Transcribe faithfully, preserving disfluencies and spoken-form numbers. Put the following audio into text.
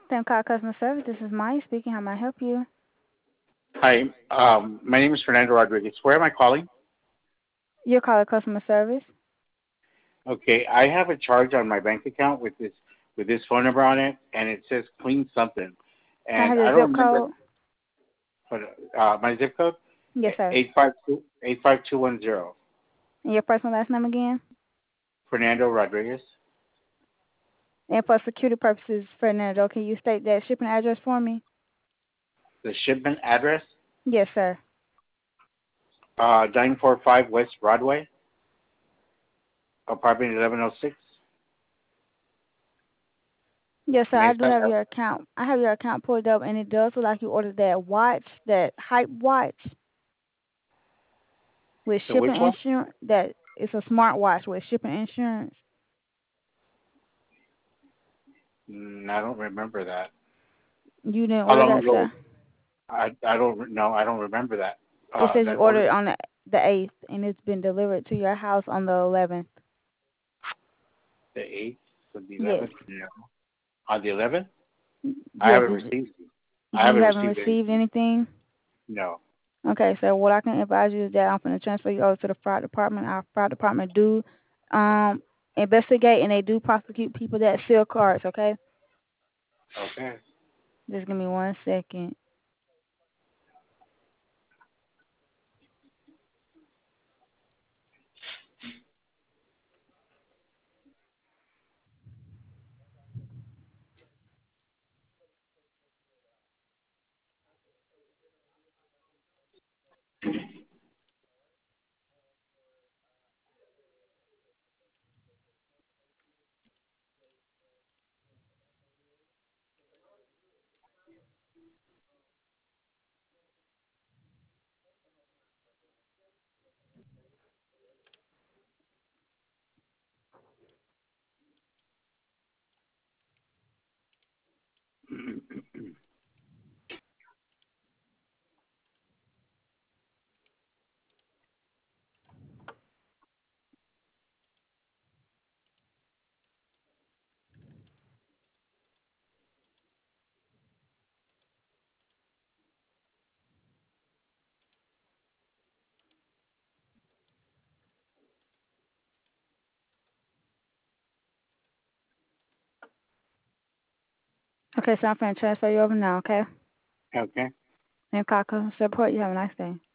Thank call customer service. This is Maya speaking. How may I help you? Hi, um, my name is Fernando Rodriguez. Where am I calling? You're calling customer service. Okay, I have a charge on my bank account with this with this phone number on it, and it says clean something, Can I have and I your don't zip remember. code? But uh, my zip code Yes, sir. eight five two eight five two one zero. And your first and last name again? Fernando Rodriguez. And for security purposes, Fernando, can you state that shipping address for me? The shipment address Yes, sir. uh, nine four five West Broadway, apartment eleven oh six. Yes, sir. I do Mesa. have your account. I have your account pulled up, and it does look like you ordered that watch, that hype watch with The which shipping one? insurance. That it's a smart watch with shipping insurance. Mm, I don't remember that. You didn't How order long that, ago? sir. I I don't know. I don't remember that. It Uh, says you that order. ordered on the the eighth, and it's been delivered to your house on the eleventh. The eighth, or the Yes. eleventh. No. On the eleventh. I Yes. haven't Is it, received. I you haven't haven't received received anything. anything? No. Okay, so what I can advise you is that I'm going to transfer you over to the fraud department. Our fraud department do um investigate, and they do prosecute people that steal cards. Okay, Okay. just give me one second. Okay, so I'm going to transfer you over now. Okay, Okay. and call customer support. You have a nice day.